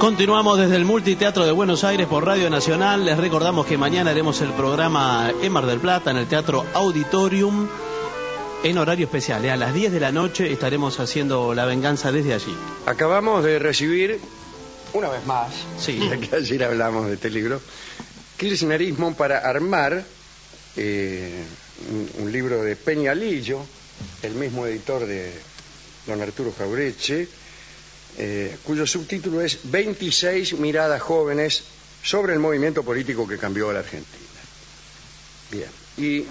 Continuamos desde el Multiteatro de Buenos Aires por Radio Nacional. Les recordamos que mañana haremos el programa en Mar del Plata, en el Teatro Auditorium, en horario especial. A las 10 de la noche estaremos haciendo La Venganza desde allí. Acabamos de recibir, una vez más, sí, ya que ayer hablamos de este libro, Kirchnerismo para armar, un libro de Peñalillo, el mismo editor de don Arturo Jaureche, cuyo subtítulo es 26 miradas jóvenes sobre el movimiento político que cambió a la Argentina. Bien, y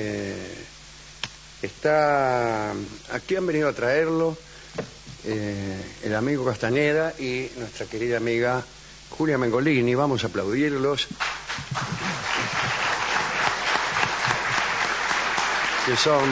aquí han venido a traerlo el amigo Castañeda y nuestra querida amiga Julia Mengolini. Vamos a aplaudirlos, que son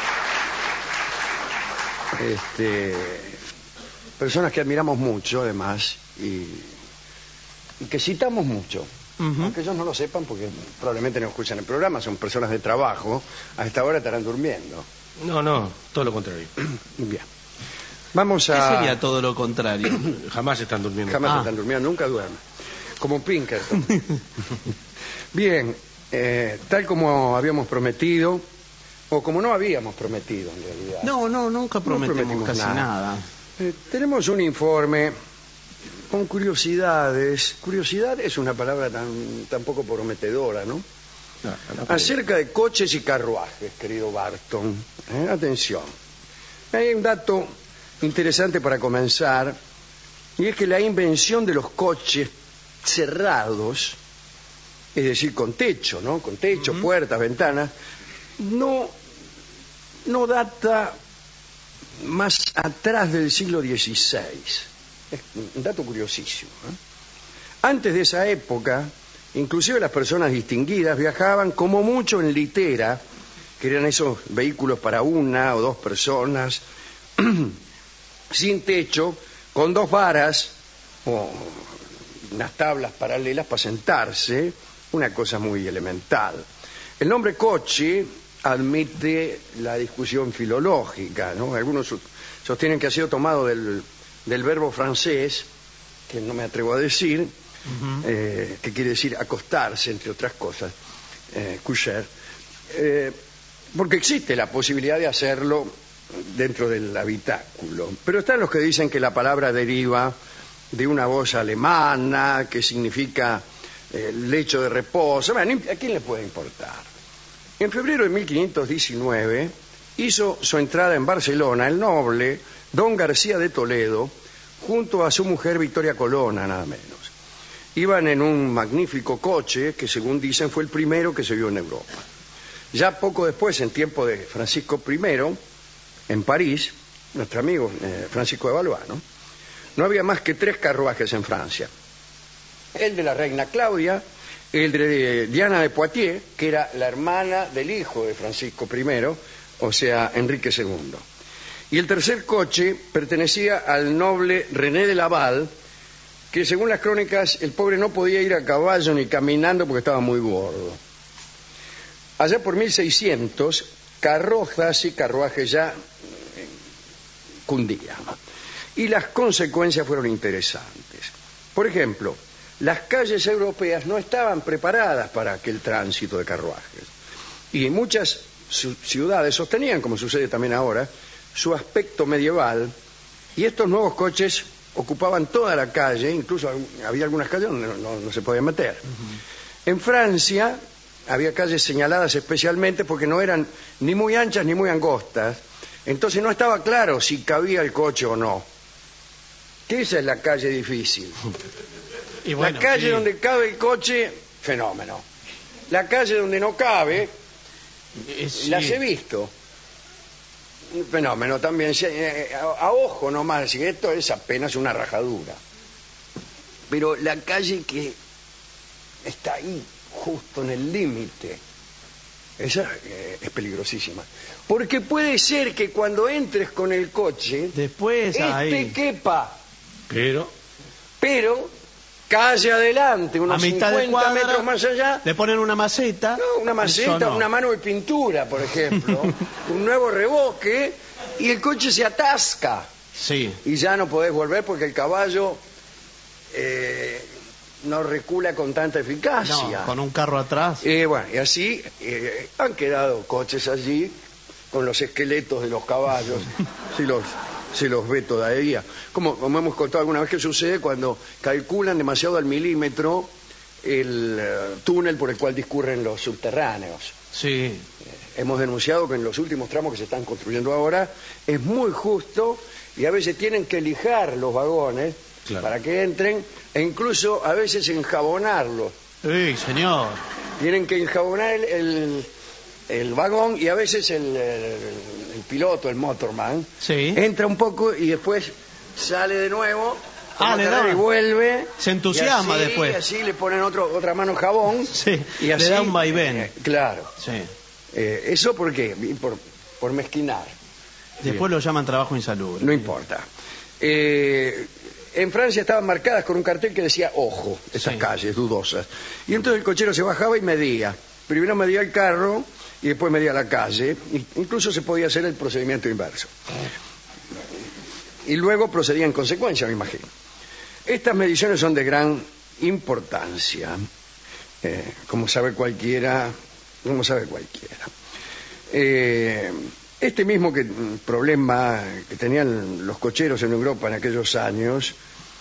personas que admiramos mucho, además, y que citamos mucho. Aunque ellos no lo sepan, porque probablemente no escuchan el programa, son personas de trabajo, a esta hora estarán durmiendo. No, todo lo contrario. Bien. Vamos a... ¿Qué sería todo lo contrario? Jamás están durmiendo. Jamás están durmiendo, nunca duermen. Como Pinkerton. Bien, tal como habíamos prometido, o como no habíamos prometido en realidad. No, nunca prometimos casi nada. Tenemos un informe con curiosidades. Curiosidad es una palabra tan poco prometedora, ¿no? No, acerca de coches y carruajes, querido Barton. Atención. Hay un dato interesante para comenzar, y es que la invención de los coches cerrados, es decir, con techo, ¿no? Con techo, puertas, ventanas, no data más atrás del siglo XVI. Es un dato curiosísimo, ¿eh? Antes de esa época, inclusive las personas distinguidas viajaban como mucho en litera, que eran esos vehículos para una o dos personas, sin techo, con dos varas o unas tablas paralelas para sentarse, una cosa muy elemental. El nombre coche admite la discusión filológica, ¿no? Algunos sostienen que ha sido tomado del verbo francés, que no me atrevo a decir, que quiere decir acostarse, entre otras cosas, coucher, porque existe la posibilidad de hacerlo dentro del habitáculo. Pero están los que dicen que la palabra deriva de una voz alemana, que significa lecho de reposo. Bueno, ¿a quién le puede importar? En febrero de 1519 hizo su entrada en Barcelona el noble don García de Toledo junto a su mujer Victoria Colonna, nada menos. Iban en un magnífico coche que, según dicen, fue el primero que se vio en Europa. Ya poco después, en tiempo de Francisco I, en París, nuestro amigo Francisco de Valois, no había más que 3 carruajes en Francia. El de la reina Claudia, el de Diana de Poitiers, que era la hermana del hijo de Francisco I, o sea, Enrique II. Y el tercer coche pertenecía al noble René de Laval, que según las crónicas el pobre no podía ir a caballo ni caminando porque estaba muy gordo. Allá por 1600, carrozas y carruajes ya cundían. Y las consecuencias fueron interesantes. Por ejemplo, las calles europeas no estaban preparadas para aquel tránsito de carruajes. Y muchas ciudades sostenían, como sucede también ahora, su aspecto medieval, y estos nuevos coches ocupaban toda la calle, incluso había algunas calles donde no se podía meter. En Francia había calles señaladas especialmente porque no eran ni muy anchas ni muy angostas, entonces no estaba claro si cabía el coche o no. Esa es la calle difícil. Y bueno, la calle donde cabe el coche, fenómeno. La calle donde no cabe, las he visto. Un fenómeno también. A ojo nomás, si esto es apenas una rajadura. Pero la calle que está ahí, justo en el límite, esa es peligrosísima. Porque puede ser que cuando entres con el coche, después quepa. Pero calle adelante, unos 50 metros más allá, le ponen una maceta. No, una maceta, una mano de pintura, por ejemplo, un nuevo revoque, y el coche se atasca. Sí. Y ya no podés volver porque el caballo no recula con tanta eficacia. No, con un carro atrás. Bueno, y así han quedado coches allí con los esqueletos de los caballos, si los ve todavía. Como hemos contado alguna vez que sucede cuando calculan demasiado al milímetro el túnel por el cual discurren los subterráneos. Sí. Hemos denunciado que en los últimos tramos que se están construyendo ahora es muy justo y a veces tienen que lijar los vagones, claro, para que entren, e incluso a veces enjabonarlos. Sí, señor. Tienen que enjabonar el vagón y a veces el piloto, el motorman, sí, entra un poco y después sale de nuevo y vuelve. Se entusiasma y así, después. Y así le ponen otra mano jabón. Sí, y así, le da un vaivén. Claro. Sí. ¿Eso por qué? Por mezquinar. Después lo llaman trabajo insalubre. No importa. En Francia estaban marcadas con un cartel que decía ojo, esas calles dudosas. Y entonces el cochero se bajaba y medía. Primero medía el carro y después medía la calle. Incluso se podía hacer el procedimiento inverso. Y luego procedía en consecuencia, me imagino. Estas mediciones son de gran importancia, como sabe cualquiera. Este mismo problema que tenían los cocheros en Europa en aquellos años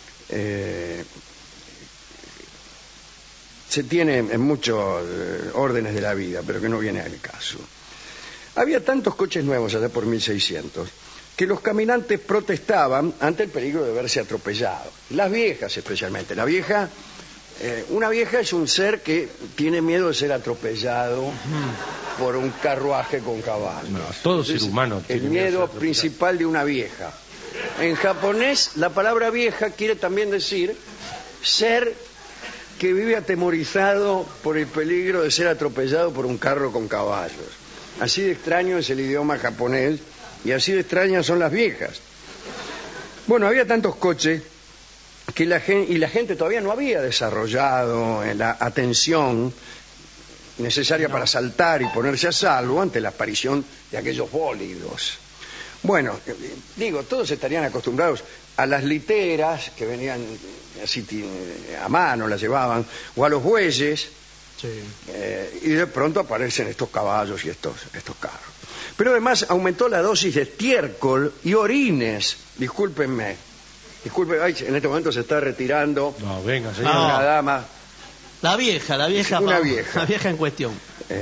se tiene en muchos órdenes de la vida, pero que no viene al caso. Había tantos coches nuevos allá por 1600 que los caminantes protestaban ante el peligro de verse atropellados. Las viejas especialmente. Una vieja es un ser que tiene miedo de ser atropellado por un carruaje con caballos. No, todo ser humano tiene el miedo principal de una vieja. En japonés, la palabra vieja quiere también decir ser que vive atemorizado por el peligro de ser atropellado por un carro con caballos. Así de extraño es el idioma japonés y así de extrañas son las viejas. Bueno, había tantos coches que la gente todavía no había desarrollado la atención necesaria para saltar y ponerse a salvo ante la aparición de aquellos bólidos. Bueno, todos estarían acostumbrados a las literas que venían así a mano, las llevaban, o a los bueyes, y de pronto aparecen estos caballos y estos carros. Pero además aumentó la dosis de estiércol y orines, discúlpenme, en este momento se está retirando. No, venga, señor. Una dama. La vieja en cuestión.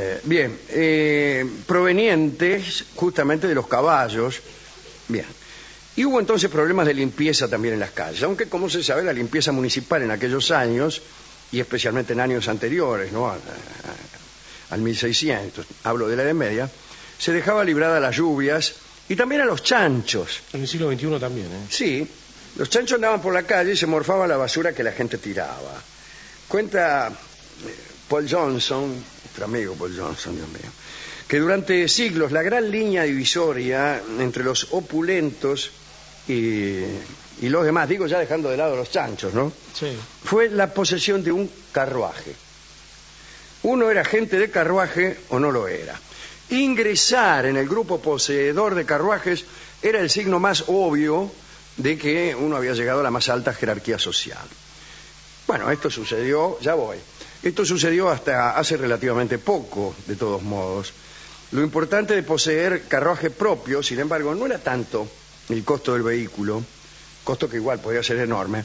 Provenientes justamente de los caballos. Bien. Y hubo entonces problemas de limpieza también en las calles, aunque como se sabe la limpieza municipal en aquellos años, y especialmente en años anteriores, ¿no? al 1600, hablo de la Edad Media, se dejaba librada a las lluvias y también a los chanchos. En el siglo XXI también, ¿eh? Sí, los chanchos andaban por la calle y se morfaban la basura que la gente tiraba. Cuenta Paul Johnson, nuestro amigo Paul Johnson, Dios mío, que durante siglos la gran línea divisoria entre los opulentos y los demás, digo ya dejando de lado los chanchos, ¿no? Sí. Fue la posesión de un carruaje. Uno era gente de carruaje o no lo era. Ingresar en el grupo poseedor de carruajes era el signo más obvio de que uno había llegado a la más alta jerarquía social. Bueno, esto sucedió hasta hace relativamente poco, de todos modos. Lo importante de poseer carruaje propio, sin embargo, no era tanto el costo del vehículo, costo que igual podía ser enorme,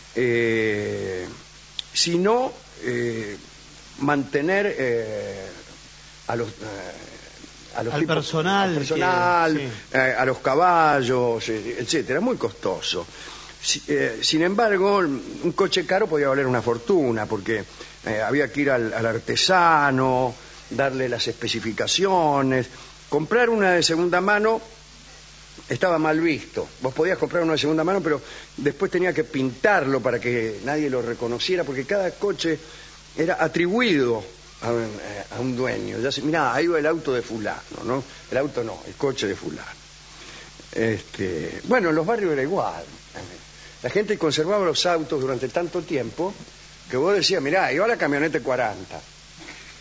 sino mantener al personal, a los caballos, etcétera, muy costoso. Sin embargo, un coche caro podía valer una fortuna, porque había que ir al artesano, darle las especificaciones. Comprar una de segunda mano estaba mal visto. Vos podías comprar una de segunda mano, pero después tenía que pintarlo para que nadie lo reconociera, porque cada coche era atribuido a un dueño. Ya se, mirá, ahí va el auto de fulano, ¿no? El auto no, el coche de fulano. Bueno, en los barrios era igual. La gente conservaba los autos durante tanto tiempo que vos decías, mirá, ahí va la camioneta 40.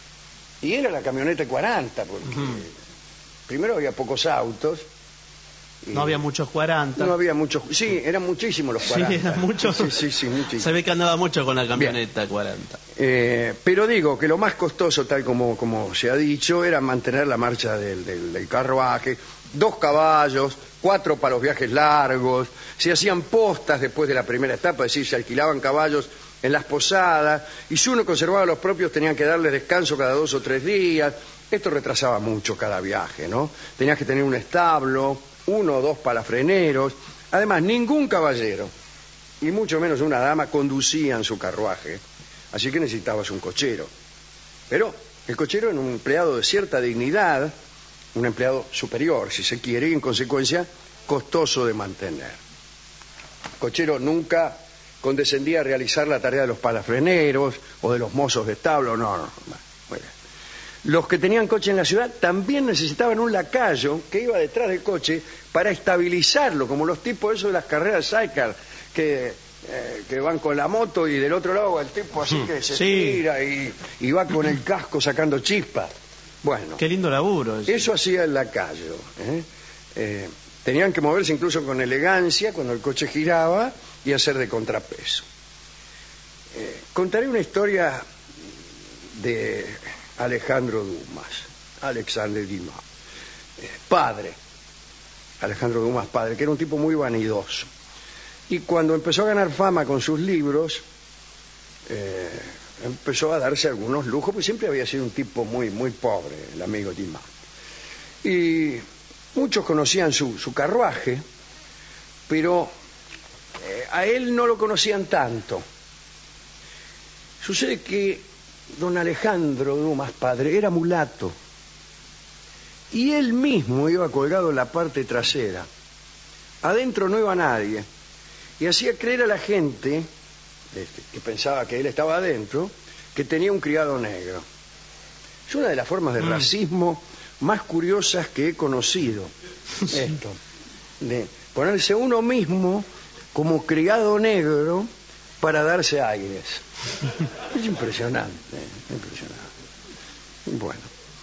Y era la camioneta 40, porque primero había pocos autos No había muchos 40. No había muchos. Sí, eran muchísimos los 40. Sí, eran muchos. Sí, muchísimos. Se ve que andaba mucho con la camioneta 40. Pero digo que lo más costoso, tal como se ha dicho, era mantener la marcha del carruaje. 2 caballos, 4 para los viajes largos. Se hacían postas después de la primera etapa, es decir, se alquilaban caballos en las posadas. Y si uno conservaba los propios, tenían que darles descanso cada 2 o 3 días. Esto retrasaba mucho cada viaje, ¿no? Tenías que tener un establo, 1 o 2 palafreneros. Además, ningún caballero, y mucho menos una dama, conducían su carruaje. Así que necesitabas un cochero. Pero el cochero era un empleado de cierta dignidad, un empleado superior, si se quiere, y en consecuencia costoso de mantener. El cochero nunca condescendía a realizar la tarea de los palafreneros o de los mozos de establo, no. Bueno. Los que tenían coche en la ciudad también necesitaban un lacayo que iba detrás del coche para estabilizarlo, como los tipos esos de las carreras sidecar, que van con la moto y del otro lado el tipo así que se tira y va con el casco sacando chispas. Bueno, qué lindo laburo. Eso hacía el lacayo. Tenían que moverse incluso con elegancia cuando el coche giraba y hacer de contrapeso. Contaré una historia de Alejandro Dumas, Alexandre Dumas, padre, Alejandro Dumas padre, que era un tipo muy vanidoso. Y cuando empezó a ganar fama con sus libros, empezó a darse algunos lujos, porque siempre había sido un tipo muy, muy pobre, el amigo Dumas. Y muchos conocían su carruaje, pero a él no lo conocían tanto. Sucede que don Alejandro Dumas padre era mulato y él mismo iba colgado en la parte trasera. Adentro no iba nadie y hacía creer a la gente que pensaba que él estaba adentro que tenía un criado negro. Es una de las formas de racismo más curiosas que he conocido, esto de ponerse uno mismo como criado negro para darse aires. Es impresionante, impresionante. Bueno.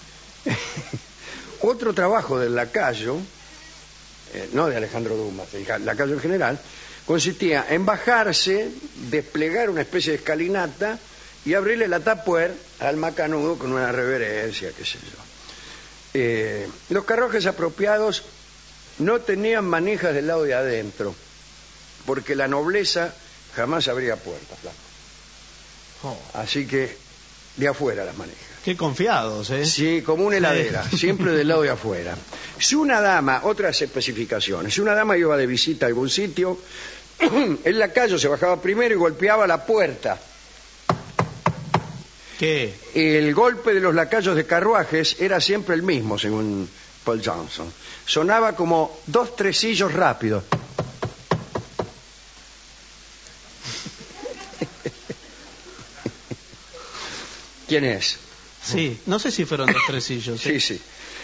Otro trabajo del lacayo, no de Alejandro Dumas, del lacayo en general, consistía en bajarse, desplegar una especie de escalinata y abrirle la tapuer al macanudo con una reverencia, qué sé yo. Los carruajes apropiados no tenían manijas del lado de adentro, porque la nobleza jamás abría puertas, flaco. Así que de afuera las manijas. Qué confiados, ¿eh? Sí, como una heladera, siempre del lado de afuera. Si una dama, otras especificaciones, si una dama iba de visita a algún sitio, el lacayo se bajaba primero y golpeaba la puerta. ¿Qué? El golpe de los lacayos de carruajes era siempre el mismo, según Paul Johnson. Sonaba como 2 tresillos rápidos. ¿Quién es? Sí, no sé si fueron 2 tresillos. Sí, sí.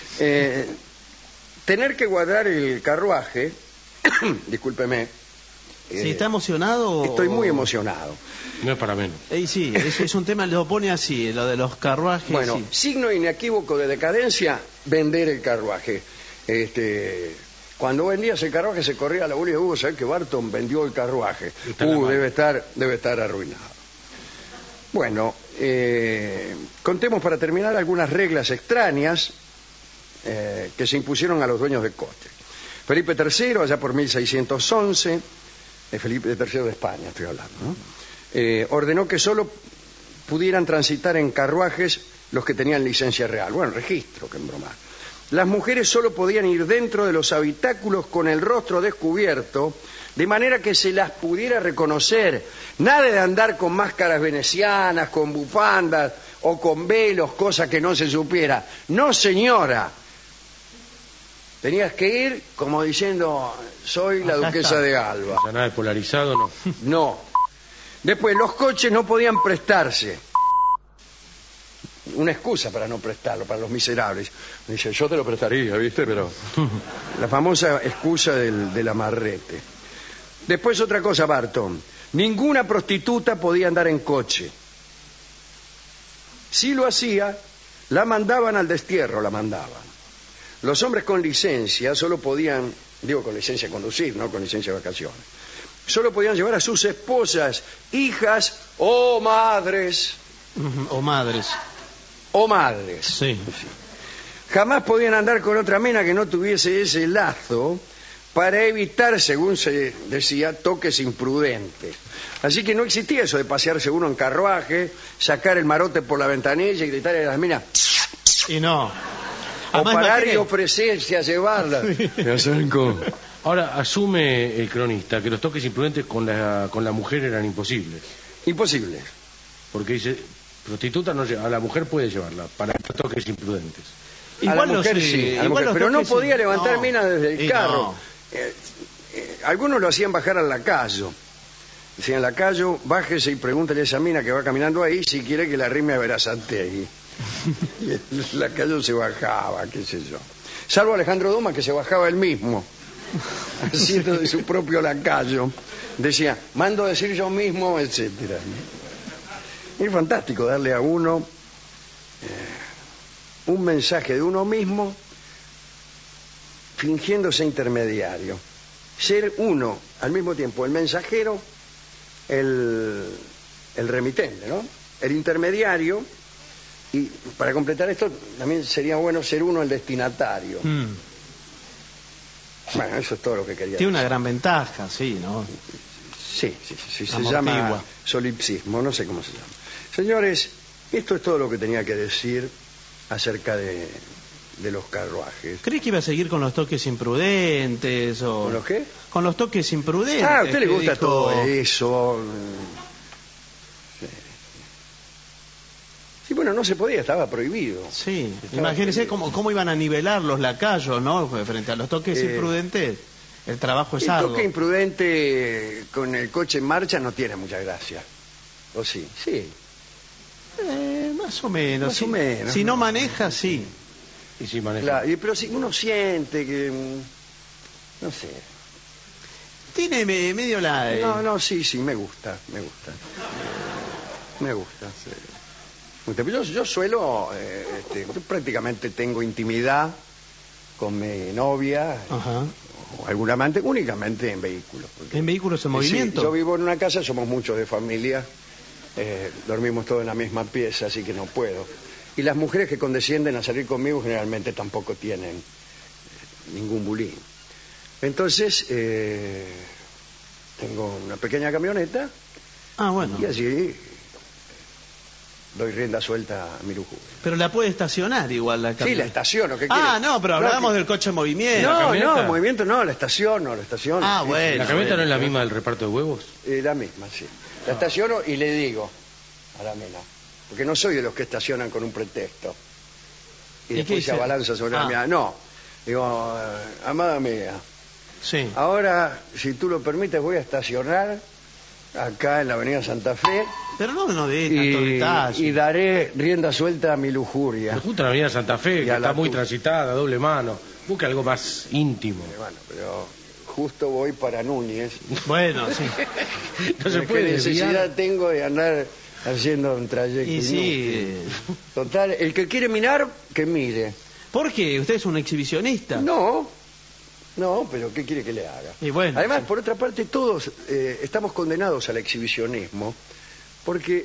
Tener que guardar el carruaje, discúlpeme. ¿Sí está emocionado? Estoy muy emocionado. No es para menos. Sí, es un tema, lo pone así, lo de los carruajes. Bueno, sí. Signo inequívoco de decadencia, vender el carruaje. Cuando vendías el carruaje se corría la bola de Hugo, ¿sabes que Barton vendió el carruaje? Debe estar arruinado. Bueno, contemos para terminar algunas reglas extrañas que se impusieron a los dueños de coche. Felipe III, allá por 1611, Felipe III de España estoy hablando, ¿no? Ordenó que solo pudieran transitar en carruajes los que tenían licencia real. Bueno, registro, que en broma. Las mujeres solo podían ir dentro de los habitáculos con el rostro descubierto, de manera que se las pudiera reconocer. Nada de andar con máscaras venecianas, con bufandas o con velos, cosa que no se supiera. No, señora. Tenías que ir como diciendo, soy la duquesa de Alba. O sea, nada de polarizado, no. No. Después, los coches no podían prestarse. Una excusa para no prestarlo, para los miserables. Dice, yo te lo prestaría, ¿viste? Pero la famosa excusa del amarrete. Después otra cosa, Barton. Ninguna prostituta podía andar en coche. Si lo hacía, la mandaban al destierro, la mandaban. Los hombres con licencia solo podían Digo con licencia de conducir, no con licencia de vacaciones. Solo podían llevar a sus esposas, hijas o madres. O madres. O madres. Sí. Jamás podían andar con otra mina que no tuviese ese lazo para evitar, según se decía, toques imprudentes. Así que no existía eso de pasearse uno en carruaje, sacar el marote por la ventanilla y gritarle a las minas. Y no. O Además, parar y imagínate- ofrecerse a llevarla. Me acerco. Ahora, asume el cronista que los toques imprudentes con la mujer eran imposibles. Imposible. Porque dice, prostituta no lleva, a la mujer puede llevarla para estos toques imprudentes. A la Igual los, mujer sí, a la igual mujer, los pero no toques- podía levantar no. mina desde el Y carro. no. Algunos lo hacían bajar al lacayo. Decían, lacayo, bájese y pregúntale a esa mina que va caminando ahí si quiere que la rime a Verazategui. Y el lacayo se bajaba, qué sé yo. Salvo Alejandro Dumas, que se bajaba él mismo, haciendo de su propio lacayo. Decía, mando a decir yo mismo, etcétera. Es fantástico darle a uno un mensaje de uno mismo fingiéndose intermediario. Ser uno al mismo tiempo el mensajero, el remitente, ¿no? El intermediario, y para completar esto también sería bueno ser uno el destinatario. Mm. Bueno, eso es todo lo que quería Tiene una decir. gran ventaja, sí, ¿no? Sí, se Amortigua. llama solipsismo, no sé cómo se llama. Señores, esto es todo lo que tenía que decir acerca de los carruajes. ¿Cree que iba a seguir con los toques imprudentes o ¿Con los qué? con los toques imprudentes? Ah, a usted le que gusta dijo- todo eso. Sí. Sí, bueno, no se podía, estaba prohibido. Sí, Estaba imagínese prohibido. cómo iban a nivelar los lacayos, ¿no? Frente a los toques Eh, imprudentes, el trabajo es El arduo. toque imprudente con el coche en marcha no tiene mucha gracia. ¿O sí? Sí. Más o menos. Más si, o menos, si no ¿no? maneja, sí. Y si maneja. Claro, pero si uno siente que... No sé. Tiene medio la... No, sí, me gusta. Me gusta. Sí. Yo suelo, yo prácticamente tengo intimidad con mi novia Ajá. o algún amante únicamente en vehículos. porque- En vehículos en movimiento. Sí, yo vivo en una casa, somos muchos de familia, dormimos todos en la misma pieza, así que no puedo. Y las mujeres que condescienden a salir conmigo generalmente tampoco tienen ningún bulín. Entonces, tengo una pequeña camioneta Ah, bueno. y allí doy rienda suelta a mi lujuria. Pero la puede estacionar igual la Sí, la camioneta. estaciono, ¿qué Ah, quiere? no, pero hablábamos del coche en movimiento. ¿La No, camioneta? movimiento no, la estaciono. Ah, Sí, bueno. ¿La camioneta no es la misma del reparto de huevos? La misma, sí. La estaciono y le digo a la mina, porque no soy de los que estacionan con un pretexto y ¿Y después qué se dice? abalanza sobre la Ah. mina. No, digo, amada mía, Sí. ahora, si tú lo permites, voy a estacionar acá en la avenida Santa Fe Pero no de tanto detalle. y daré rienda suelta a mi lujuria. Pero justo en la avenida Santa Fe, Y que a la está muy tu- transitada, doble mano. Busca algo más íntimo. Bueno, pero justo voy para Núñez. Bueno, sí. No se ¿Qué puede necesidad desviar. tengo de andar haciendo un trayecto Y sí. inútil? Total, el que quiere mirar, que mire. ¿Por qué? ¿Usted es un exhibicionista? No, pero ¿qué quiere que le haga? Y bueno, Además, sí. por otra parte, todos estamos condenados al exhibicionismo, porque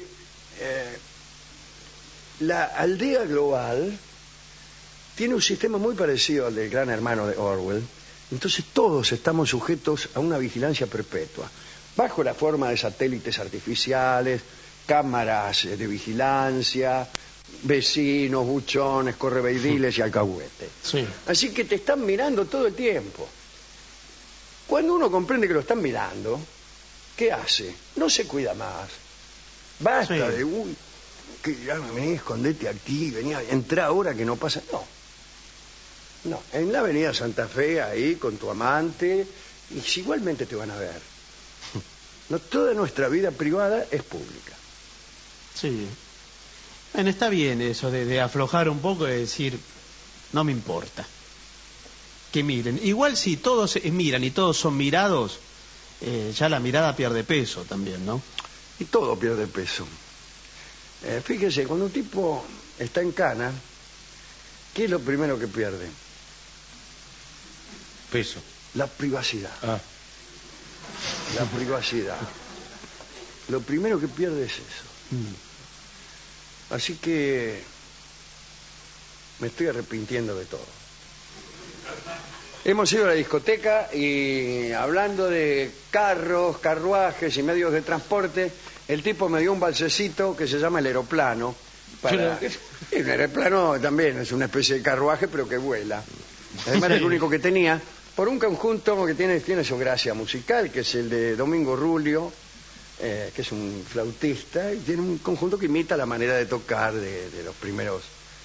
la aldea global tiene un sistema muy parecido al del Gran Hermano de Orwell. Entonces todos estamos sujetos a una vigilancia perpetua, bajo la forma de satélites artificiales, cámaras de vigilancia, vecinos, buchones, correveidiles y alcahuetes. Sí. Así que te están mirando todo el tiempo. Cuando uno comprende que lo están mirando, ¿qué hace? No se cuida más. Basta Sí. de, uy, que ya vení, escondete aquí, venía, entra ahora que no pasa. No, en la avenida Santa Fe, ahí con tu amante, y si igualmente te van a ver. No, toda nuestra vida privada es pública. Sí. Bueno, está bien eso de aflojar un poco y decir, no me importa. Que miren. Igual si todos miran y todos son mirados, ya la mirada pierde peso también, ¿no? Y todo pierde peso. Fíjese, cuando un tipo está en cana, ¿qué es lo primero que pierde? Peso. La privacidad. Ah, La privacidad. Lo primero que pierde es eso. Así que me estoy arrepintiendo de todo. Hemos ido a la discoteca y hablando de carros, carruajes y medios de transporte, el tipo me dio un balsecito que se llama el aeroplano. El aeroplano también es una especie de carruaje, pero que vuela. Además es el único que tenía, por un conjunto que tiene su gracia musical, que es el de Domingo Rulio, que es un flautista, y tiene un conjunto que imita la manera de tocar de los primeros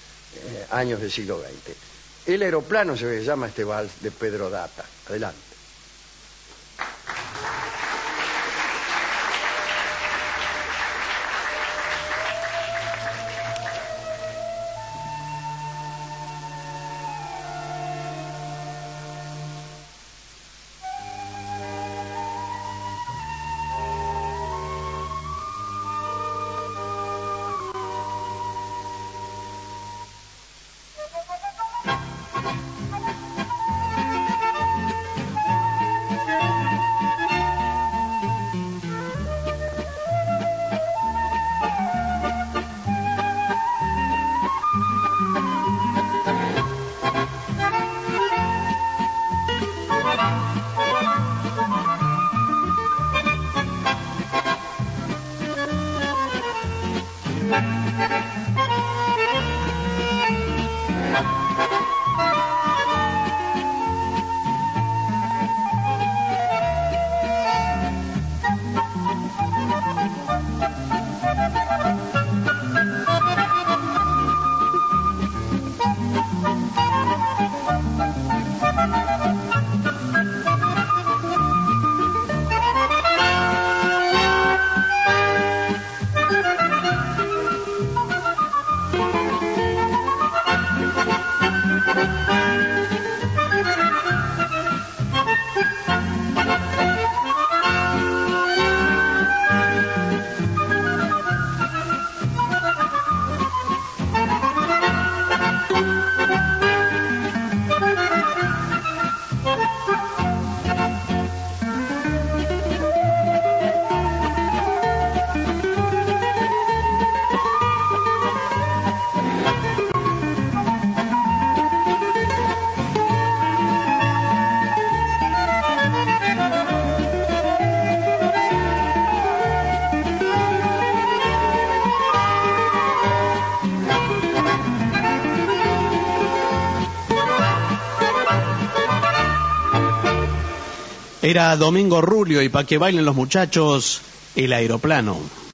años del siglo XX. El aeroplano se llama este vals de Pedro Data. Adelante. Era Domingo Rulio y para que bailen los muchachos, el aeroplano.